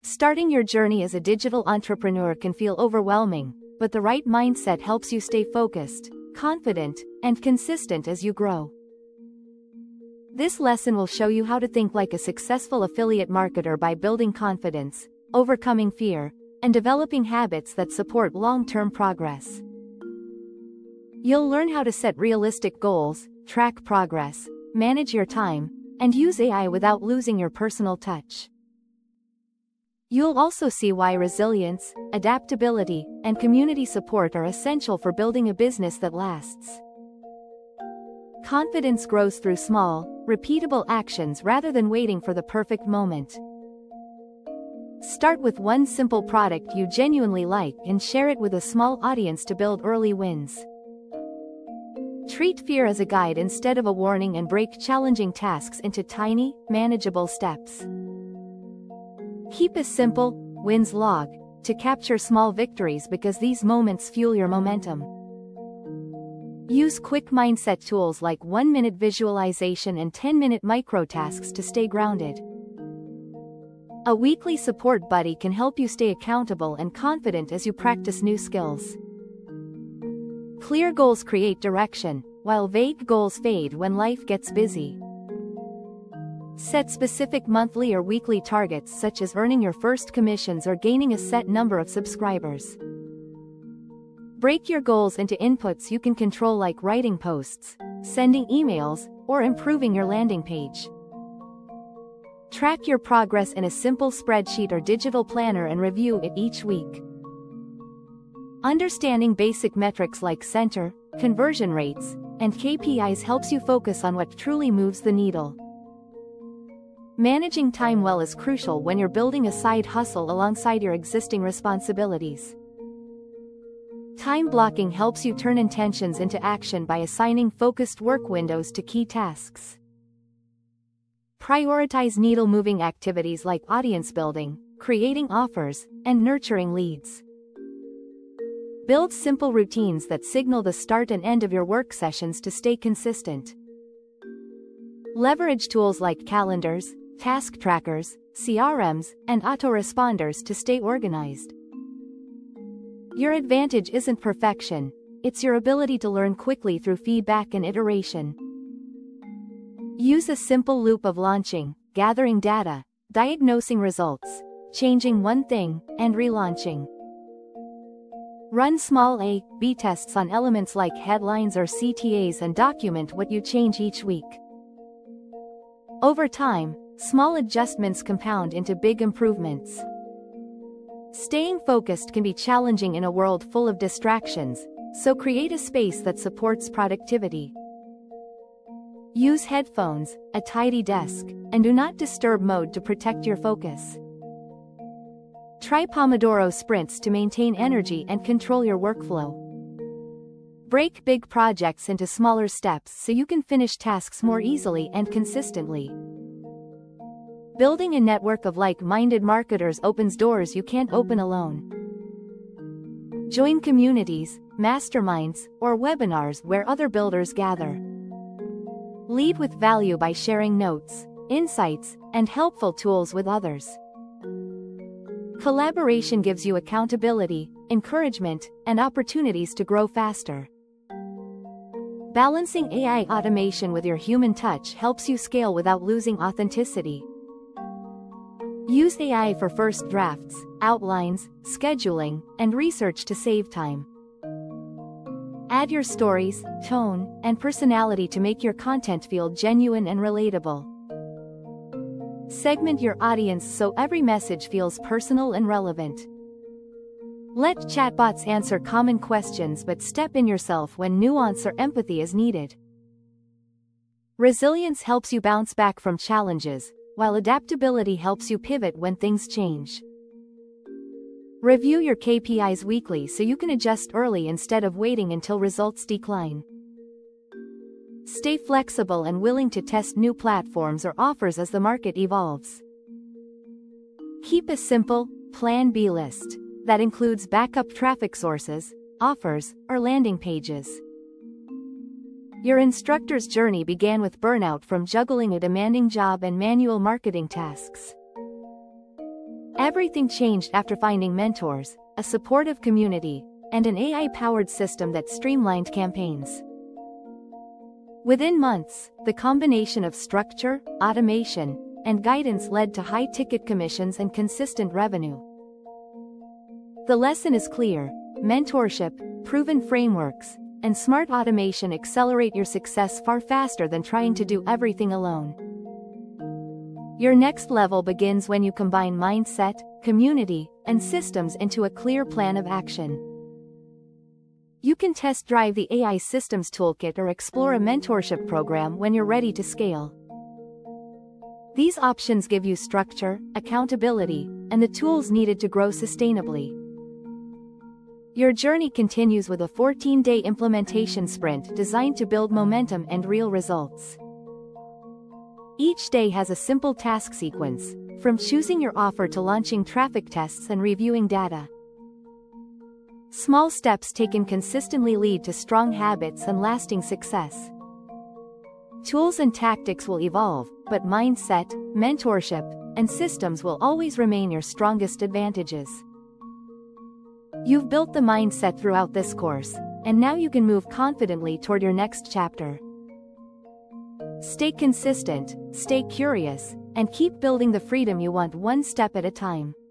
Starting your journey as a digital entrepreneur can feel overwhelming, but the right mindset helps you stay focused, confident, and consistent as you grow. This lesson will show you how to think like a successful affiliate marketer by building confidence, overcoming fear, and developing habits that support long-term progress. You'll learn how to set realistic goals, track progress, manage your time, and use AI without losing your personal touch. You'll also see why resilience, adaptability, and community support are essential for building a business that lasts. Confidence grows through small, repeatable actions rather than waiting for the perfect moment. Start with one simple product you genuinely like and share it with a small audience to build early wins. Treat fear as a guide instead of a warning and break challenging tasks into tiny, manageable steps. Keep a simple, wins log, to capture small victories because these moments fuel your momentum. Use quick mindset tools like 1-minute visualization and 10-minute micro-tasks to stay grounded. A weekly support buddy can help you stay accountable and confident as you practice new skills. Clear goals create direction, while vague goals fade when life gets busy. Set specific monthly or weekly targets such as earning your first commissions or gaining a set number of subscribers. Break your goals into inputs you can control like writing posts, sending emails, or improving your landing page. Track your progress in a simple spreadsheet or digital planner and review it each week. Understanding basic metrics like center, conversion rates, and KPIs helps you focus on what truly moves the needle. Managing time well is crucial when you're building a side hustle alongside your existing responsibilities. Time blocking helps you turn intentions into action by assigning focused work windows to key tasks. Prioritize needle-moving activities like audience building, creating offers, and nurturing leads. Build simple routines that signal the start and end of your work sessions to stay consistent. Leverage tools like calendars, task trackers, CRMs, and autoresponders to stay organized. Your advantage isn't perfection, it's your ability to learn quickly through feedback and iteration. Use a simple loop of launching, gathering data, diagnosing results, changing one thing, and relaunching. Run small A/B tests on elements like headlines or CTAs and document what you change each week. Over time, small adjustments compound into big improvements. Staying focused can be challenging in a world full of distractions, so create a space that supports productivity. Use headphones, a tidy desk, and do not disturb mode to protect your focus. Try Pomodoro sprints to maintain energy and control your workflow. Break big projects into smaller steps so you can finish tasks more easily and consistently. Building a network of like-minded marketers opens doors you can't open alone. Join communities, masterminds, or webinars where other builders gather. Lead with value by sharing notes, insights, and helpful tools with others. Collaboration gives you accountability, encouragement, and opportunities to grow faster. Balancing AI automation with your human touch helps you scale without losing authenticity. Use AI for first drafts, outlines, scheduling, and research to save time. Add your stories, tone, and personality to make your content feel genuine and relatable. Segment your audience so every message feels personal and relevant. Let chatbots answer common questions but step in yourself when nuance or empathy is needed. Resilience helps you bounce back from challenges, while adaptability helps you pivot when things change. Review your KPIs weekly so you can adjust early instead of waiting until results decline. Stay flexible and willing to test new platforms or offers as the market evolves. Keep a simple, Plan B list that includes backup traffic sources, offers, or landing pages. Your instructor's journey began with burnout from juggling a demanding job and manual marketing tasks. Everything changed after finding mentors, a supportive community, and an AI-powered system that streamlined campaigns. Within months, the combination of structure, automation, and guidance led to high-ticket commissions and consistent revenue. The lesson is clear: mentorship, proven frameworks, and smart automation accelerate your success far faster than trying to do everything alone. Your next level begins when you combine mindset, community, and systems into a clear plan of action. You can test drive the AI Systems Toolkit or explore a mentorship program when you're ready to scale. These options give you structure, accountability, and the tools needed to grow sustainably. Your journey continues with a 14-day implementation sprint designed to build momentum and real results. Each day has a simple task sequence, from choosing your offer to launching traffic tests and reviewing data. Small steps taken consistently lead to strong habits and lasting success. Tools and tactics will evolve, but mindset, mentorship, and systems will always remain your strongest advantages. You've built the mindset throughout this course, and now you can move confidently toward your next chapter. Stay consistent, stay curious, and keep building the freedom you want one step at a time.